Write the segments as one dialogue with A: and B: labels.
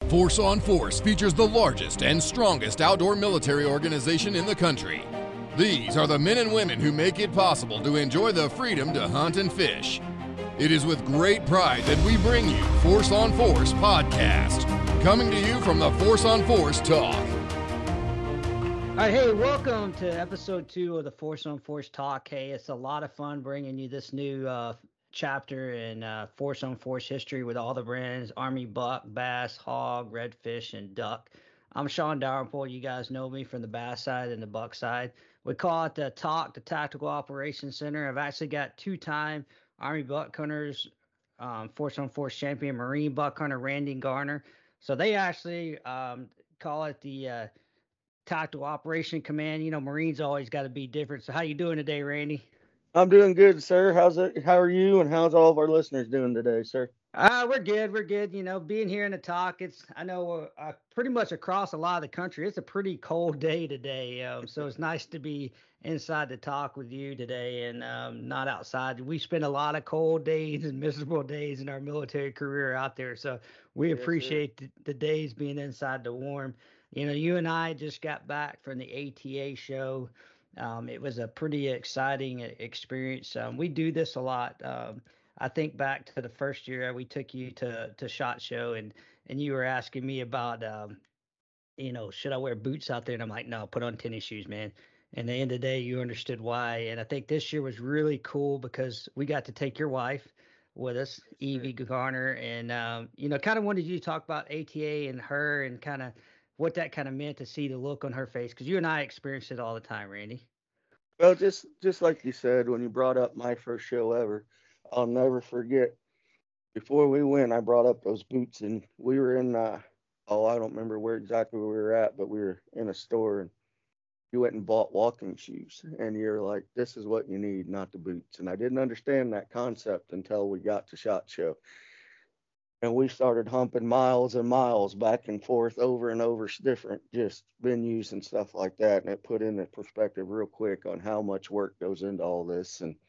A: Force on Force features the largest and strongest outdoor military organization in the country. These are the men and women who make it possible to enjoy the freedom to hunt and fish. It is with great pride that we bring you Force on Force podcast, coming to you from the Force on Force Talk.
B: All right, hey, welcome to episode 2 of the Force on Force Talk. Hey, it's a lot of fun bringing you this new chapter in Force on Force history with all the brands: Army buck, bass, hog, redfish, and duck. I'm Sean Dalrymple. You guys know me from the bass side and the buck side. We call it the TOC, the Tactical Operations Center. I've actually got two-time Army buck hunters, Force on Force champion Marine buck hunter Randy Garner. So they actually call it the Tactical Operation Command. You know, Marines always got to be different. So how you doing today, Randy?
C: I'm doing good, sir. How are you, and how's all of our listeners doing today, sir?
B: We're good. We're good. You know, being here in the talk, I know pretty much across a lot of the country, it's a pretty cold day today. So it's nice to be inside the talk with you today and not outside. We spend a lot of cold days and miserable days in our military career out there. So we
C: Yes, sir.
B: appreciate the days being inside the warm. You know, you and I just got back from the ATA show. It was a pretty exciting experience. We do this a lot. I think back to the first year we took you to SHOT Show, and you were asking me about you know, should I wear boots out there? And I'm like, no, put on tennis shoes, man. And at the end of the day, you understood why. And I think this year was really cool because we got to take your wife with us, Evie Garner, and you know, kind of wanted you to talk about ATA and her and kind of what that kind of meant to see the look on her face, because you and I experience it all the time, Randy.
C: Well, just like you said, when you brought up my first show ever, I'll never forget. Before we went, I brought up those boots, and we were in I don't remember where exactly we were at, but we were in a store, and you went and bought walking shoes, and you're like, "This is what you need, not the boots." And I didn't understand that concept until we got to SHOT Show. And we started humping miles and miles back and forth over and over different just venues and stuff like that, and it put into perspective real quick on how much work goes into all this. And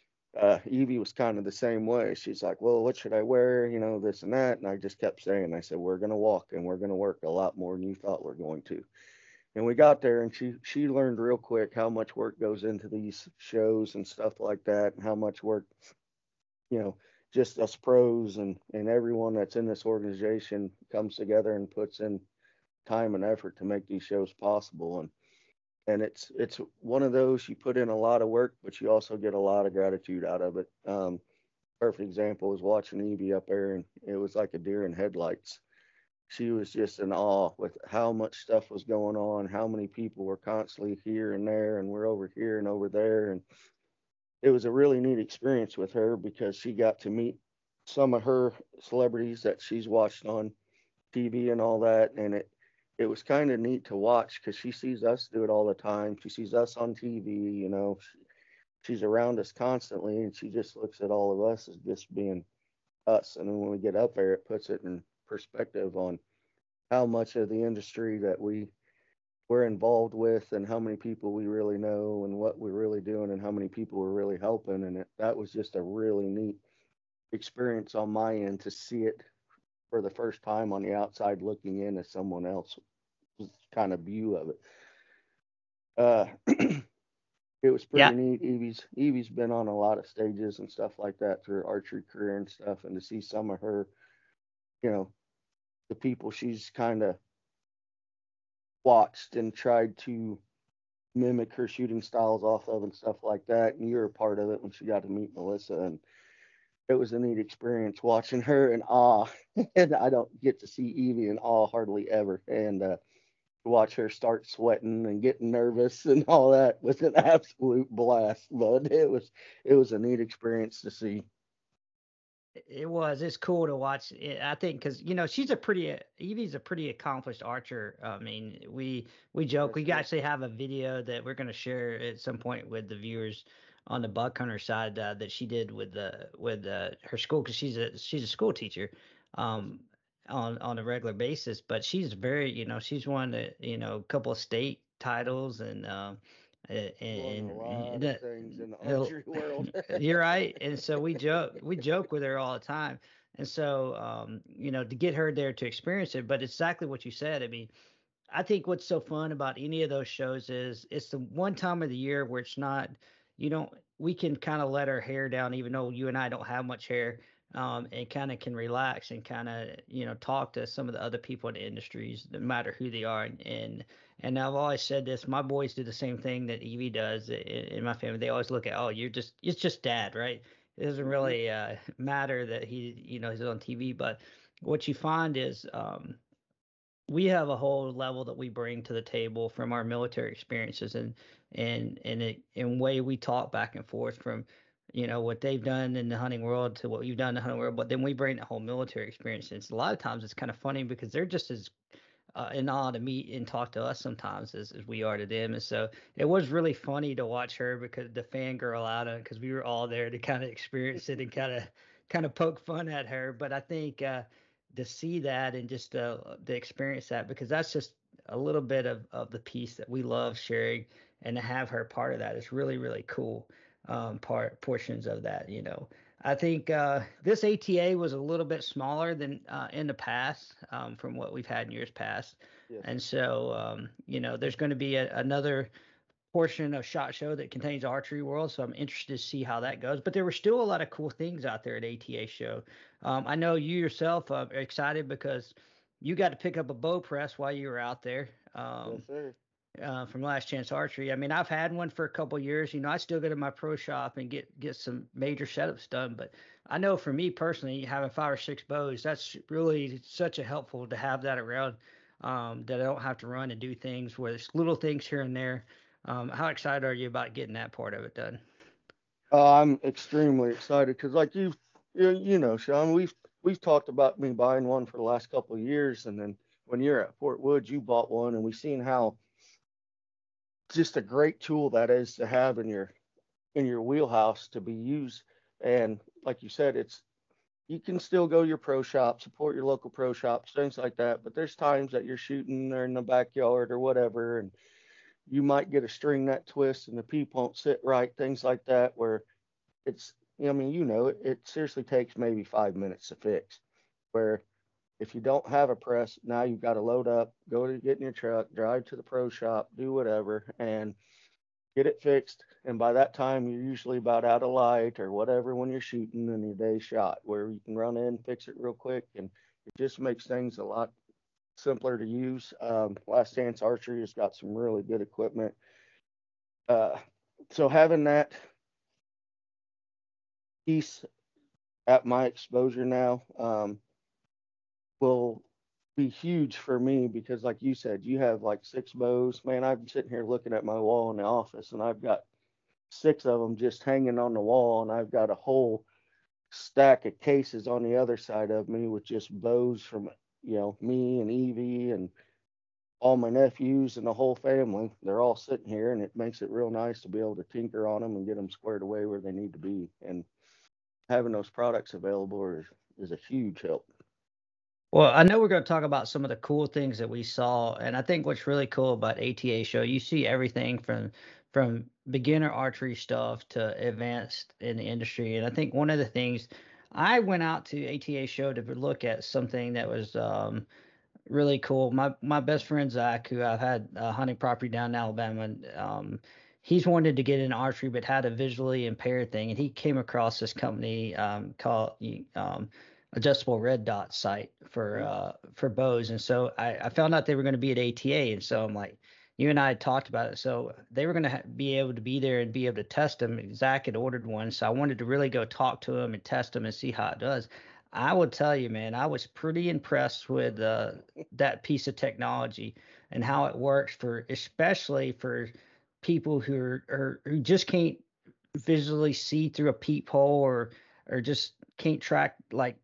C: Evie was kind of the same way. She's like, well, what should I wear, you know, this and that. And I just kept saying, I said, we're going to walk and we're going to work a lot more than you thought we're going to. And we got there, and she learned real quick how much work goes into these shows and stuff like that, and how much work, you know, just us pros and everyone that's in this organization comes together and puts in time and effort to make these shows possible. And it's one of those, you put in a lot of work, but you also get a lot of gratitude out of it. Perfect example was watching Evie up there, and it was like a deer in headlights. She was just in awe with how much stuff was going on, how many people were constantly here and there, and we're over here and over there. And it was a really neat experience with her because she got to meet some of her celebrities that she's watched on TV and all that. And it was kind of neat to watch because she sees us do it all the time. She sees us on TV, you know, she's around us constantly, and she just looks at all of us as just being us. And then when we get up there, it puts it in perspective on how much of the industry that we're involved with, and how many people we really know, and what we're really doing, and how many people we're really helping. And that was just a really neat experience on my end to see it for the first time on the outside looking in as someone else kind of view of it. It was pretty
B: Yeah.
C: neat. Evie's been on a lot of stages and stuff like that through her archery career and stuff, and to see some of her, you know, the people she's kind of watched and tried to mimic her shooting styles off of and stuff like that. And you were a part of it when she got to meet Melissa, and it was a neat experience watching her in awe. And I don't get to see Evie in awe hardly ever. And watch her start sweating and getting nervous and all that was an absolute blast. But it was a neat experience to see.
B: It was. It's cool to watch. I think because you know Evie's a pretty accomplished archer. I mean, we joke.
C: Yes,
B: We
C: sir.
B: actually have a video that we're going to share at some point with the viewers on the buck hunter side that she did with her school, because she's a school teacher, um, on a regular basis. But she's very, you know, she's won a couple of state titles and
C: Won a lot
B: and
C: of things in the
B: uh,
C: archery world.
B: you're right. And so we joke with her all the time. And so, to get her there to experience it, but exactly what you said. I mean, I think what's so fun about any of those shows is it's the one time of the year where it's not, you don't, we can kind of let our hair down, even though you and I don't have much hair, and kind of can relax and kind of, talk to some of the other people in the industries, no matter who they are. And I've always said this, my boys do the same thing that Evie does in my family. They always look at, oh, it's just dad, right? It doesn't
C: Hmm.
B: really matter that he's on TV, but what you find is, we have a whole level that we bring to the table from our military experiences, and way we talk back and forth from what they've done in the hunting world to what we've done in the hunting world, but then we bring the whole military experience. And it's a lot of times it's kind of funny because they're just as in awe to meet and talk to us sometimes as we are to them. And so it was really funny to watch her, because the fangirl out of it, because we were all there to kind of experience it and kind of poke fun at her. But I think to see that and just to experience that, because that's just a little bit of the piece that we love sharing, and to have her part of that is really, really cool. Portions of that. I think this ATA was a little bit smaller than in the past, from what we've had in years past.
C: Yes,
B: And
C: sir.
B: so, there's going to be another portion of SHOT Show that contains Archery World. So I'm interested to see how that goes. But there were still a lot of cool things out there at ATA Show. I know you yourself are excited because you got to pick up a bow press while you were out there.
C: Yes, sir.
B: From Last Chance Archery. I mean, I've had one for a couple years. I still go to my pro shop and get some major setups done. But I know for me personally, having 5 or 6 bows, that's really such a helpful to have that around. That I don't have to run and do things where there's little things here and there. How excited are you about getting that part of it done?
C: I'm extremely excited because, like Sean, we've talked about me buying one for the last couple of years, and then when you're at Fort Woods, you bought one, and we've seen how just a great tool that is to have in your wheelhouse to be used. And like you said, it's you can still go to your pro shop, support your local pro shops, things like that. But there's times that you're shooting or in the backyard or whatever, and you might get a string that twists and the peep won't sit right, things like that, where it's, I mean, it seriously takes maybe 5 minutes to fix. Where if you don't have a press, now you've got to load up, go to get in your truck, drive to the pro shop, do whatever, and get it fixed. And by that time, you're usually about out of light or whatever when you're shooting and your day's shot, where you can run in, fix it real quick, and it just makes things a lot simpler to use. Last Chance Archery has got some really good equipment. Uh, so having that piece at my exposure now will be huge for me because, like you said, you have like 6 bows. Man, I'm sitting here looking at my wall in the office, and I've got 6 of them just hanging on the wall, and I've got a whole stack of cases on the other side of me with just bows from me and Evie and all my nephews and the whole family. They're all sitting here, and it makes it real nice to be able to tinker on them and get them squared away where they need to be. And having those products available is a huge help.
B: Well, I know we're going to talk about some of the cool things that we saw, and I think what's really cool about ATA show, you see everything from beginner archery stuff to advanced in the industry. And I think one of the things, I went out to ATA show to look at something that was really cool. My best friend Zach, who I've had a hunting property down in Alabama, and, he's wanted to get in archery but had a visually impaired thing, and he came across this company called Adjustable Red Dot site
C: Mm.
B: for bows. And so I found out they were going to be at ATA, and so I'm like, you and I had talked about it, so they were going to be able to be there and be able to test them. Zach had ordered one, so I wanted to really go talk to him and test them and see how it does. I will tell you, man, I was pretty impressed with that piece of technology and how it works for, especially for people who just can't visually see through a peephole, or just can't track like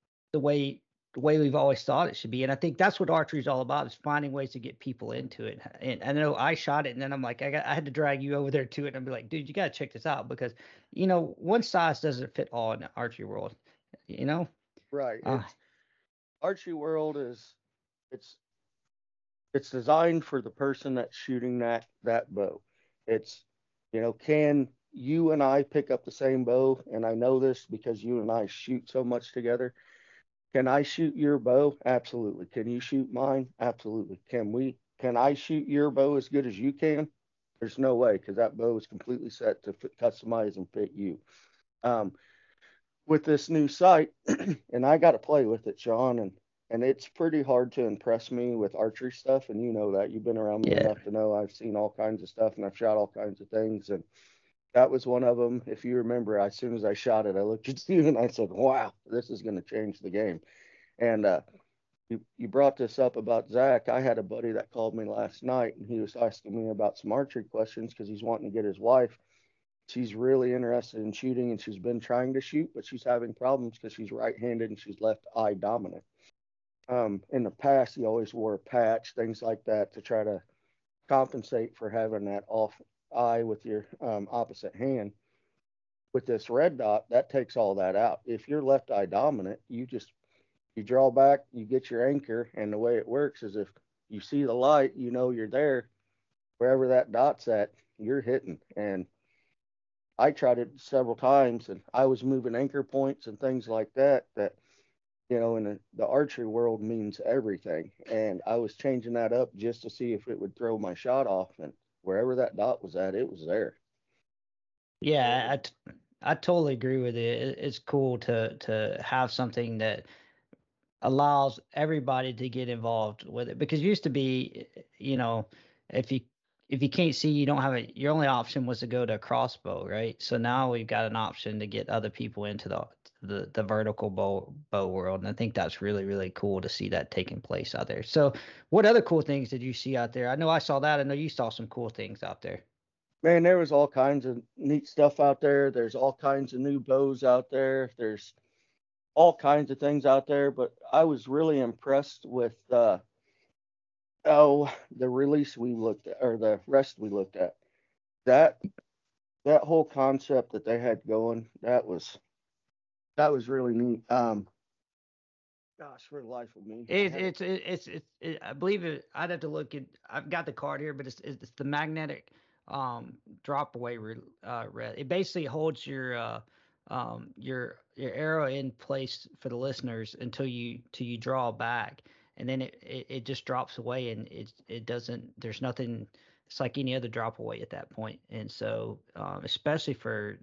B: the way we've always thought it should be. And I think that's what archery is all about, is finding ways to get people into it. And I know I shot it, and then I'm like, I had to drag you over there to it, and be like, dude, you got to check this out, because one size doesn't fit all in the archery world. You know.
C: Right.
B: Uh,
C: It's Archie World is it's it's designed for the person that's shooting that bow. It's can you and I pick up the same bow? And I know this because you and I shoot so much together. Can I shoot your bow? Absolutely. Can you shoot mine? Absolutely. Can I shoot your bow as good as you can? There's no way, because that bow is completely set to customize and fit you. Um, with this new sight, and I got to play with it, Sean, and it's pretty hard to impress me with archery stuff, and you know that. You've been around me
B: Yeah.
C: enough to know I've seen all kinds of stuff and I've shot all kinds of things, and that was one of them. If you remember, as soon as I shot it, I looked at you and I said, "Wow, this is going to change the game." And you brought this up about Zach. I had a buddy that called me last night, and he was asking me about some archery questions because he's wanting to get his wife. She's really interested in shooting, and she's been trying to shoot, but she's having problems because she's right-handed and she's left eye dominant. In the past, he always wore a patch, things like that, to try to compensate for having that off eye with your opposite hand. With this red dot, that takes all that out. If you're left eye dominant, you draw back, you get your anchor, and the way it works is if you see the light, you know you're there. Wherever that dot's at, you're hitting. And I tried it several times, and I was moving anchor points and things like that. That in the archery world means everything. And I was changing that up just to see if it would throw my shot off. And wherever that dot was at, it was there.
B: Yeah, I totally agree with you. It's cool to have something that allows everybody to get involved with it, because it used to be, you know, if you if you can't see, you don't have a your only option was to go to a crossbow, right? So now we've got an option to get other people into the vertical bow world, and I think that's really really cool to see that taking place out there. So, what other cool things did you see out there? I know I saw that. I know you saw some cool things out there.
C: Man, there was all kinds of neat stuff out there. There's all kinds of new bows out there. There's all kinds of things out there, but I was really impressed with the release we looked at, or the rest we looked at. That that whole concept that they had going, that was really neat. Gosh, for the life of me, I had it.
B: I believe it. I'd have to look at. I've got the card here, but it's the magnetic drop away It basically holds your arrow in place for the listeners until you draw back, and then it just drops away, and it doesn't. There's nothing. It's like any other drop away at that point, and so especially for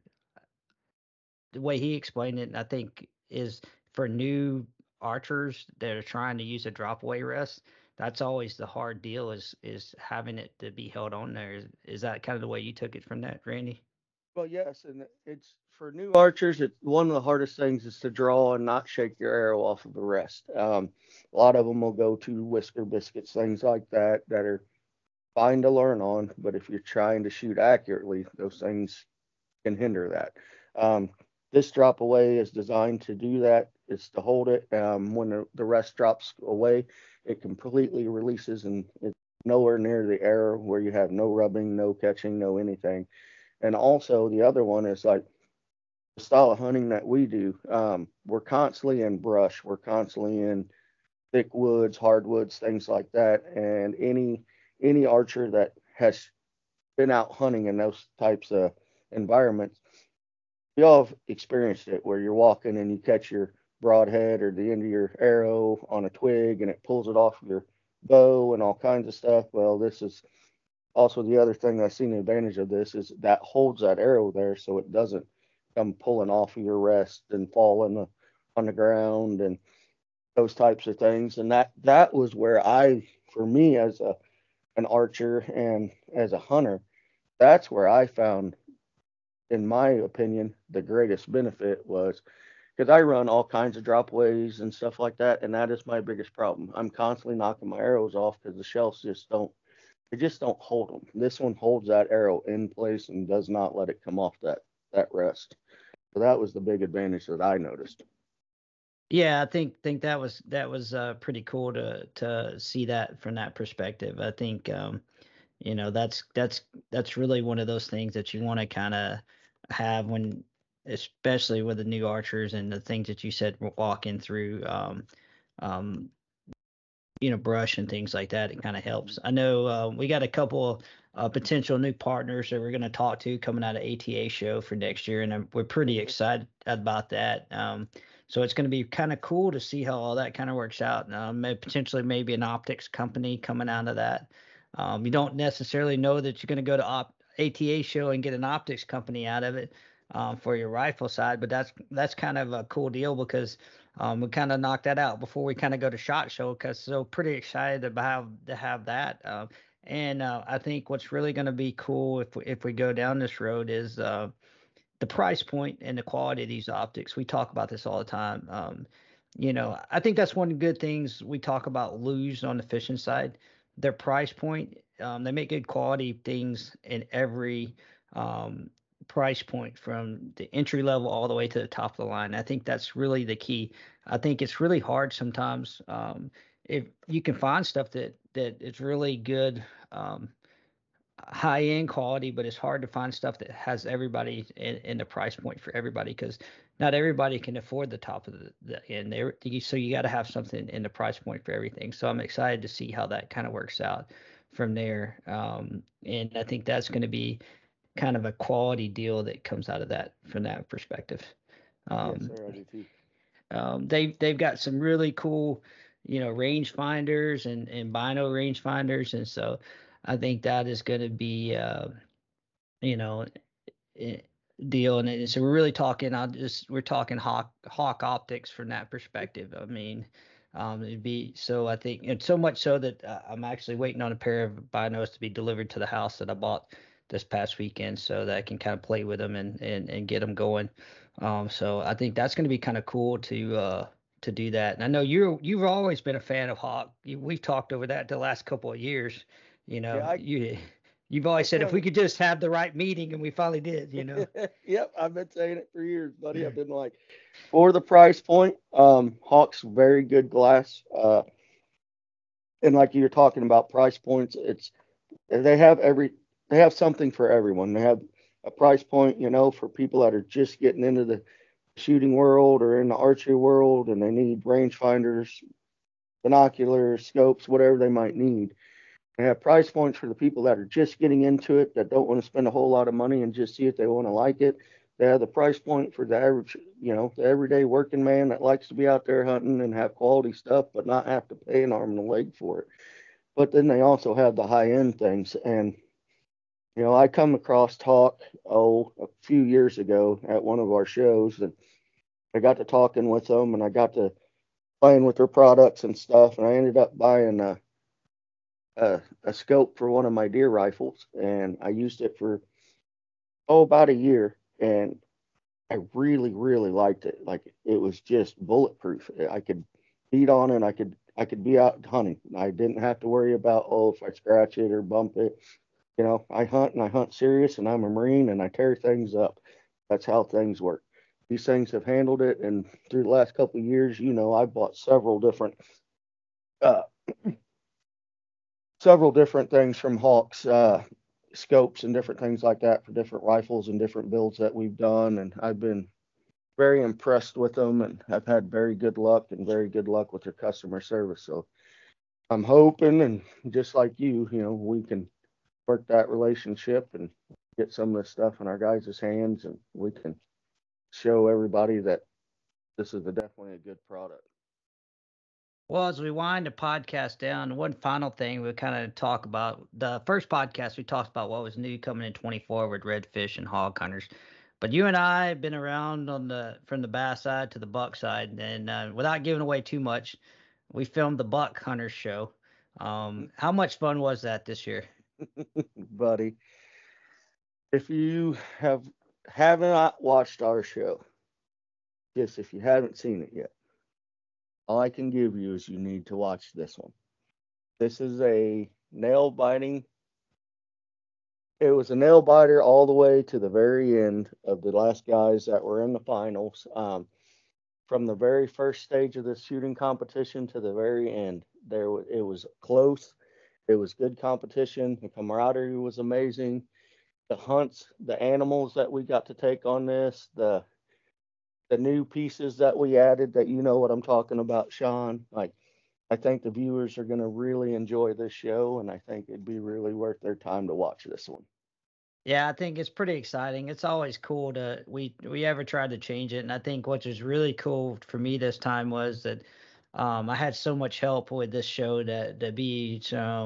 B: the way he explained it, I think is for new archers that are trying to use a drop away rest. That's always the hard deal is having it to be held on there. Is that kind of the way you took it from that, Randy?
C: Well, yes, and it's for new archers. It's one of the hardest things is to draw and not shake your arrow off of the rest. A lot of them will go to whisker biscuits, things like that are fine to learn on, but if you're trying to shoot accurately, those things can hinder that. Um, this drop away is designed to do that. It's to hold it. When the rest drops away, it completely releases and it's nowhere near the arrow where you have no rubbing, no catching, no anything. And also the other one is like the style of hunting that we do. We're constantly in brush. We're constantly in thick woods, hardwoods, things like that. And any archer that has been out hunting in those types of environments, we all have experienced it where you're walking and you catch your broadhead or the end of your arrow on a twig and it pulls it off your bow and all kinds of stuff. Well, this is also the other thing I've seen the advantage of this is that holds that arrow there so it doesn't come pulling off of your rest and fall on the ground and those types of things. And that was where for me as an archer and as a hunter, that's where I found, in my opinion, the greatest benefit was because I run all kinds of dropways and stuff like that, and that is my biggest problem. I'm constantly knocking my arrows off because the shells just don't hold them. This one holds that arrow in place and does not let it come off that rest. So that was the big advantage that I noticed.
B: Yeah, I think that was pretty cool to see that from that perspective. I think that's really one of those things that you want to kind of have when, especially with the new archers and the things that you said walking through um brush and things like that. It kind of helps. I know we got a couple potential new partners that we're going to talk to coming out of ATA show for next year, and we're pretty excited about that. So it's going to be kind of cool to see how all that kind of works out. Potentially maybe an optics company coming out of that. You don't necessarily know that you're going to go to ATA show and get an optics company out of it for your rifle side, but that's kind of a cool deal because we kind of knocked that out before we kind of go to SHOT Show, because so pretty excited about to have that. And I think what's really going to be cool if we go down this road is the price point and the quality of these optics. We talk about this all the time. I think that's one of the good things we talk about Lew's on the fishing side. Their price point, they make good quality things in every price point, from the entry level all the way to the top of the line. I think that's really the key. I think it's really hard sometimes, if you can find stuff that is really good. High end quality, but it's hard to find stuff that has everybody in the price point for everybody, because not everybody can afford the top of the end there. So you got to have something in the price point for everything. So I'm excited to see how that kind of works out from there. And I think that's going to be kind of a quality deal that comes out of that from that perspective.
C: Yes,
B: Um,
C: sir, I do too.
B: they've got some really cool, range finders and bino range finders, and so I think that is going to be you know eh, deal. And so we're really talking. We're talking hawk optics from that perspective. I mean, it'd be so. I think it's so much so that I'm actually waiting on a pair of binos to be delivered to the house that I bought this past weekend, so that I can kind of play with them and get them going. So I think that's going to be kind of cool to do that. And I know you've always been a fan of hawk. We've talked over that the last couple of years.
C: Yeah,
B: You've
C: I
B: always said if
C: kind
B: we
C: of.
B: could just have the right meeting, and we finally did.
C: Yep, I've been saying it for years, buddy. I've been like, for the price point, Hawk's very good glass. And like you're talking about price points, they have every they have something for everyone. They have a price point, for people that are just getting into the shooting world or in the archery world, and they need rangefinders, binoculars, scopes, whatever they might need. They have price points for the people that are just getting into it, that don't want to spend a whole lot of money and just see if they want to like it. They have the price point for the average, the everyday working man that likes to be out there hunting and have quality stuff, but not have to pay an arm and a leg for it. But then they also have the high end things. And, I come across Talk, a few years ago at one of our shows, and I got to talking with them and I got to playing with their products and stuff. And I ended up buying a scope for one of my deer rifles, and I used it for about a year, and I really really liked it. Like, it was just bulletproof. I could beat on it. I could be out hunting. I didn't have to worry about, if I scratch it or bump it. I hunt and I hunt serious, and I'm a Marine and I tear things up. That's how things work. These things have handled it, and through the last couple of years, I've bought uh, several different things from Hawks, scopes and different things like that for different rifles and different builds that we've done. And I've been very impressed with them, and I've had very good luck with their customer service. So I'm hoping, and just like you, we can work that relationship and get some of this stuff in our guys' hands, and we can show everybody that this is definitely a good product.
B: Well, as we wind the podcast down, one final thing we kind of talk about the first podcast, we talked about what was new coming in 24 with redfish and hog hunters. But you and I have been around from the bass side to the buck side, and without giving away too much, we filmed the buck hunters show. How much fun was that this year?
C: Buddy, if you haven't watched our show, just if you haven't seen it yet, all I can give you is you need to watch this one. This is a nail biting. It was a nail biter all the way to the very end of the last guys that were in the finals. From the very first stage of this shooting competition to the very end, it was close. It was good competition. The camaraderie was amazing. The hunts, the animals that we got to take on this, the new pieces that we added, that you know what I'm talking about, Sean. Like, I think the viewers are going to really enjoy this show, and I think it'd be really worth their time to watch this one.
B: Yeah, I think it's pretty exciting. It's always cool to we ever tried to change it, and I think what was really cool for me this time was that I had so much help with this show to be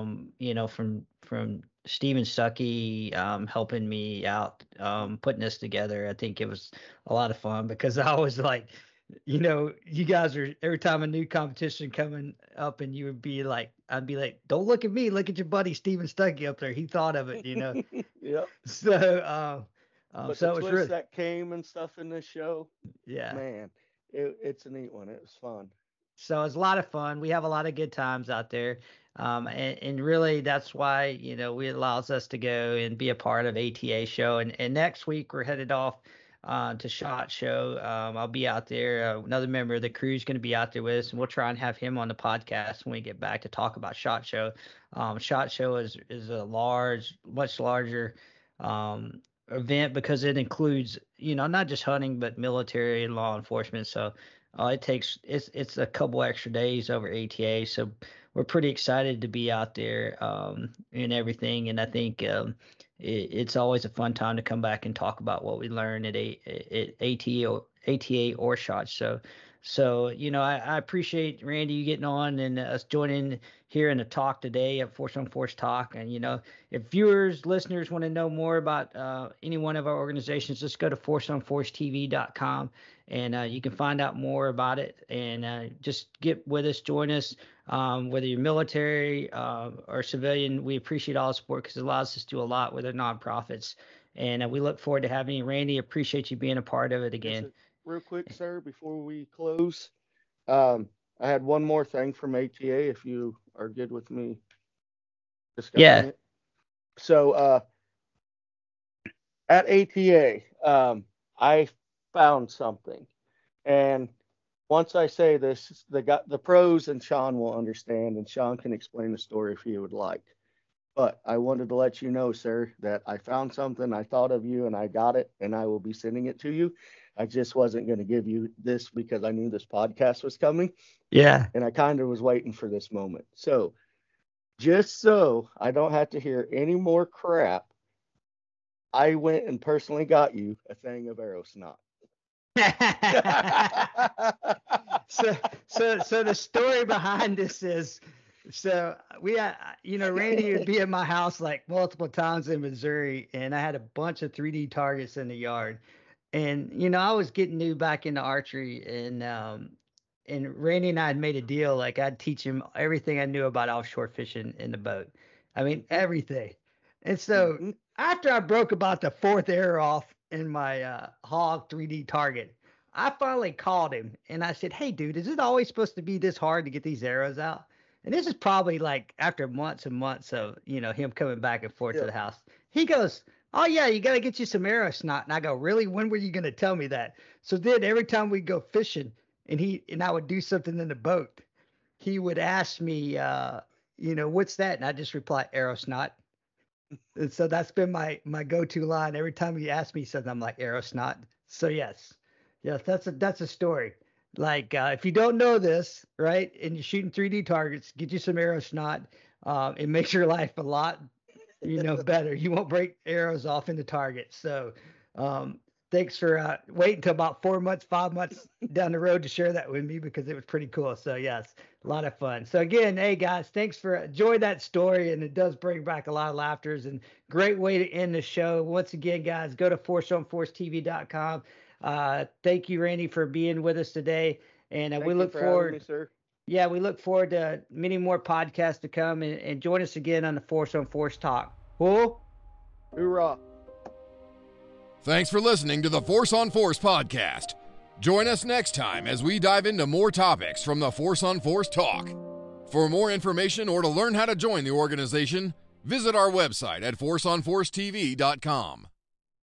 B: from Steven Stuckey helping me out putting this together. I think it was a lot of fun because I was like, you guys are every time a new competition coming up, and you would be like, I'd be like, don't look at me, look at your buddy Steven Stuckey up there. He thought of it.
C: Yep.
B: So,
C: But
B: so
C: the
B: it was
C: twists
B: really,
C: that came and stuff in this show,
B: yeah.
C: man, it's a neat one. It was fun.
B: So it's a lot of fun. We have a lot of good times out there. And really that's why, it allows us to go and be a part of ATA show. And next week we're headed off to SHOT Show. I'll be out there. Another member of the crew is going to be out there with us, and we'll try and have him on the podcast when we get back to talk about SHOT Show. SHOT Show is a much larger event because it includes, not just hunting, but military and law enforcement. So it's a couple extra days over ATA. So we're pretty excited to be out there and everything. And I think it's always a fun time to come back and talk about what we learned at ATA or SHOT. So I appreciate Randy you getting on and us joining here in the talk today at Force on Force Talk. And if viewers, listeners want to know more about any one of our organizations, just go to forceonforcetv.com and you can find out more about it. And just get with us, join us, whether you're military or civilian. We appreciate all the support because it allows us to do a lot with our nonprofits. And we look forward to having you, Randy. Appreciate you being a part of it again.
C: Real quick, sir, before we close, I had one more thing from ATA, if you are good with me discussing it. So at ATA, I found something. And once I say this, the pros and Sean will understand, and Sean can explain the story if he would like. But I wanted to let you know, sir, that I found something, I thought of you, and I got it, and I will be sending it to you. I just wasn't going to give you this because I knew this podcast was coming.
B: Yeah.
C: And I kind of was waiting for this moment. So just so I don't have to hear any more crap, I went and personally got you a thing of arrow snot.
B: So the story behind this is, so we had, Randy would be at my house like multiple times in Missouri, and I had a bunch of 3D targets in the yard. And, I was getting new back into archery, and Randy and I had made a deal. Like, I'd teach him everything I knew about offshore fishing in the boat. I mean, everything. And so after I broke about the fourth arrow off in my hog 3D target, I finally called him and I said, "Hey, dude, is it always supposed to be this hard to get these arrows out?" And this is probably like after months and months of, him coming back and forth to the house. He goes, "Oh yeah, you got to get you some arrow snot." And I go, "Really? When were you going to tell me that?" So then every time we go fishing and I would do something in the boat, he would ask me, "What's that?" And I just reply, "Arrow snot." And so that's been my go-to line. Every time he asks me something, I'm like, "Arrow snot." So yes, that's a story. Like, if you don't know this, right, and you're shooting 3D targets, get you some arrow snot. It makes your life a lot better. You won't break arrows off in the target. So thanks for waiting until about 4 months, 5 months down the road to share that with me, because it was pretty cool. So yes, a lot of fun. So again, hey guys, thanks for enjoying that story. And it does bring back a lot of laughters, and great way to end the show. Once again, guys, go to forceonforcetv.com. Thank you, Randy, for being with us today. And we look forward.
C: Thank you for having me, sir.
B: Yeah, we look forward to many more podcasts to come, and join us again on the Force on Force Talk. Cool?
C: Hoorah.
A: Thanks for listening to the Force on Force podcast. Join us next time as we dive into more topics from the Force on Force Talk. For more information or to learn how to join the organization, visit our website at forceonforcetv.com.